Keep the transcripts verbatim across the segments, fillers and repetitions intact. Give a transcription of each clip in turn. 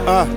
Ah.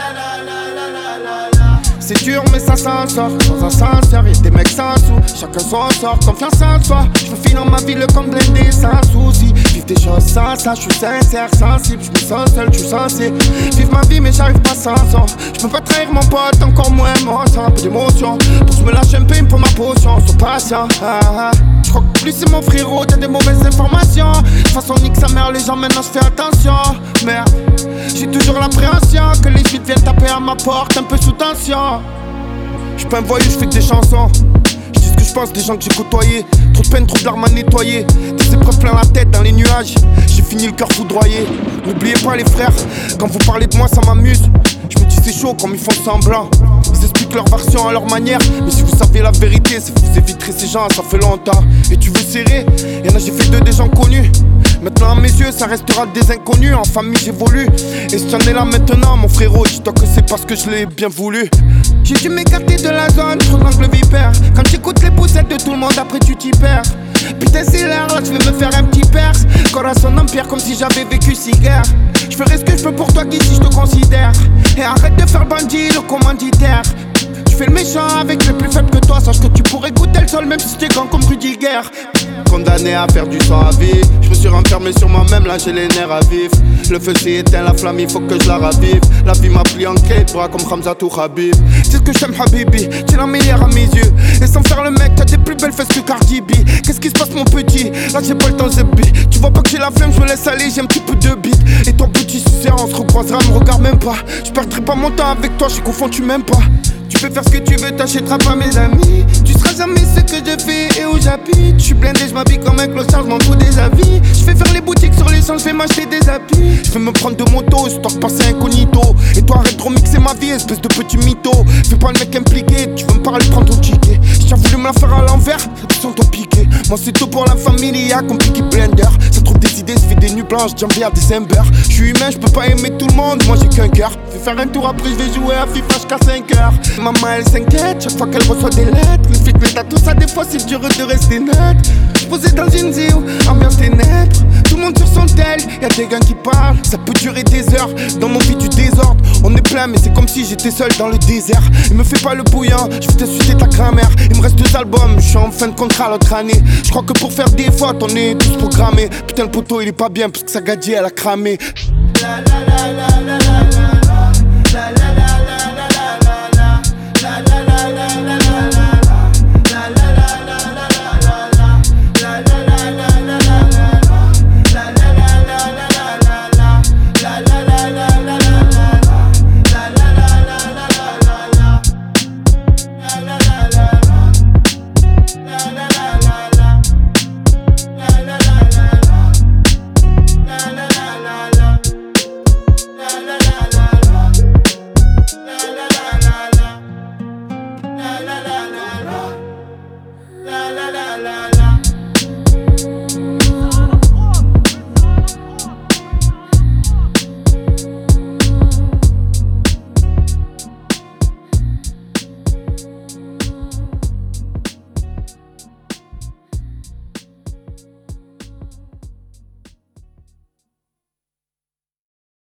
C'est dur mais ça s'en sort, sans ascenseur, y'a des mecs sans sous, chacun son sort, confiance en soi. J'veux finir ma vie le comme blindé sans souci. Vivre des choses sans ça, j'suis sincère, sensible, j'me sens seul, j'suis censé vivre ma vie mais j'arrive pas sans ça. J'peux pas trahir mon pote, encore moins moi, sans un peu d'émotion. Pour que j'me lâche un peu, il me faut ma potion, sois patient. Ah, ah. J'crois que plus c'est mon frérot, t'as des mauvaises informations. De toute façon nique sa mère, les gens maintenant j'fais attention. Merde, j'ai toujours l'appréhension que les filles viennent taper à ma porte, un peu sous tension. J'suis pas un voyou, j'fais que des chansons. J'dis ce que j'pense des gens que j'ai côtoyés. Trop de peine, trop de larmes à nettoyer. Des épreuves plein la tête dans les nuages. J'ai fini le cœur foudroyé. N'oubliez pas les frères, quand vous parlez de moi ça m'amuse. J'me dis c'est chaud comme ils font semblant. Ils expliquent leur version à leur manière. Mais si vous savez la vérité, c'est vous éviterez ces gens, ça fait longtemps. Et tu veux serrer, y'en a j'ai fait deux des gens connus. Maintenant à mes yeux ça restera des inconnus. En famille j'évolue. Et si t'en es là maintenant mon frérot, dis-toi que c'est parce que je l'ai bien voulu. J'ai dû m'écarter de la zone, je trouve l'angle vipère. Quand j'écoute les poussettes de tout le monde, après tu t'y perds. Putain c'est l'air, là je vais me faire un petit perse. Corps à son empire comme si j'avais vécu six guerres. Je ferai ce que je peux pour toi qu'ici je te considère. Et arrête de faire bandit, le commanditaire. Tu fais le méchant avec les plus faibles que toi. Sache que tu pourrais goûter le sol même si t'es grand comme Rudiger. Condamné à faire du sang à vie. Je me suis renfermé sur moi-même, là j'ai les nerfs à vif. Le feu s'est éteint, la flamme il faut que je la ravive. La vie m'a pris en clé de bras comme Hamza ou Habib. C'est ce que j'aime Habibi, t'es la meilleure à mes yeux. Et sans faire le mec, t'as des plus belles fesses que Cardi B. Qu'est-ce qui se passe mon petit? Là j'ai pas le temps zébi. Tu vois pas que j'ai la flemme, je me laisse aller, j'ai un petit peu de bite. Et ton petit suceur, on se recroisera, me regarde même pas. Je perdrai pas mon temps avec toi, je suis confondu même pas. Tu peux faire ce que tu veux, t'achèteras pas mes amis. Tu seras jamais ce que je fais et où j'habite. Je suis blindé, je m'habille comme un clochard, je m'en fous des avis. Je vais faire les boutiques sur les champs, je vais m'acheter des habits. Je vais me prendre de moto, histoire de passer incognito. Et toi arrête de remixer ma vie, espèce de petit mytho. Fais pas le mec impliqué, tu veux me parler, prends ton ticket. Si t'as voulu me la faire à l'envers, ça te sent ton piqué. Moi c'est tout pour la famille, y'a compliqué blender. Ça trouve des idées, ça fait des nuits blanches, j'aime bien December. Je suis humain, je peux pas aimer tout le monde, moi j'ai qu'un cœur. Je vais faire un tour après, je vais jouer à FIFA jusqu'à cinq heures. Maman elle s'inquiète chaque fois qu'elle reçoit des lettres. Les flics, les tatous, ça des fois c'est dur de rester neutre. J'posais dans une zio, ambiance ténèbres. Tout le monde sur son tel, y'a des gars qui parlent. Ça peut durer des heures, dans mon vie du désordre. On est plein mais c'est comme si j'étais seul dans le désert. Il me fait pas le bouillant, je vais t'insulter ta grand-mère. Il me reste deux albums, je suis en fin de contrat l'autre année. Je crois que pour faire des fautes on est tous programmés. Putain le poteau il est pas bien parce que sa gadget elle a cramé. La, la, la, la, la, la.